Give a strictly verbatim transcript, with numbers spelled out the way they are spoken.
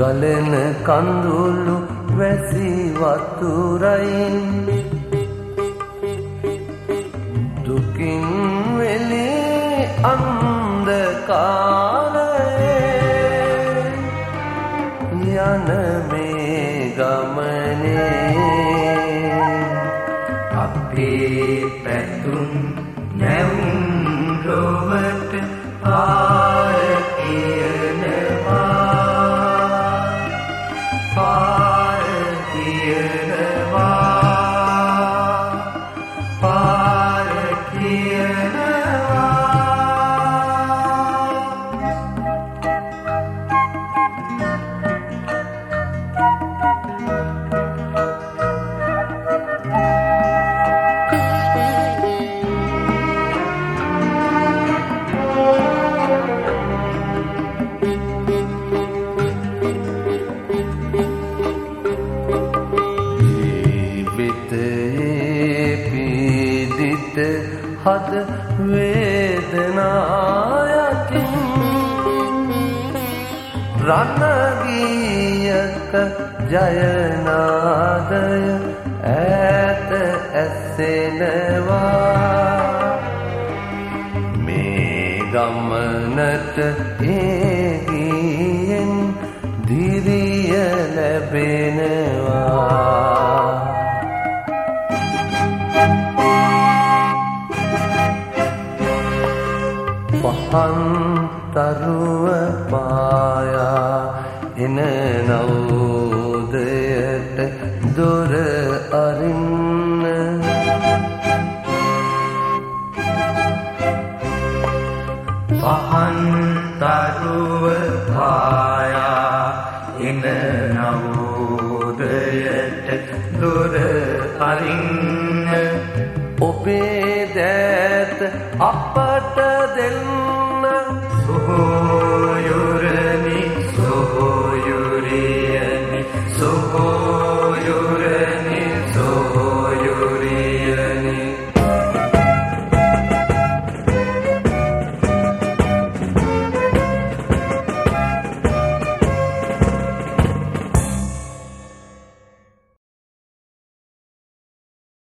ගලෙන කඳුළු වැසි වතුරයින් දුකින් වෙලේ අන්ධකාරයේ යන මේ ගමනේ අපේ පැතුම් නැවුම් ලොවට පාර කියනවා පාර කියනවා පාර කියනවා හද වේදනායකින් රණගීයක ජයනාදය ඈත ඇසෙනවා මේ ගමනට ඒ ගීයෙන් දිරිය ලැබෙනවා පහන්තරුව පායා එන නවෝදයට දොර අරින්න පහන්තරුව පායා එන නවෝදයට දොර අරින්න ඔබේ දෑත අපට දෙන්න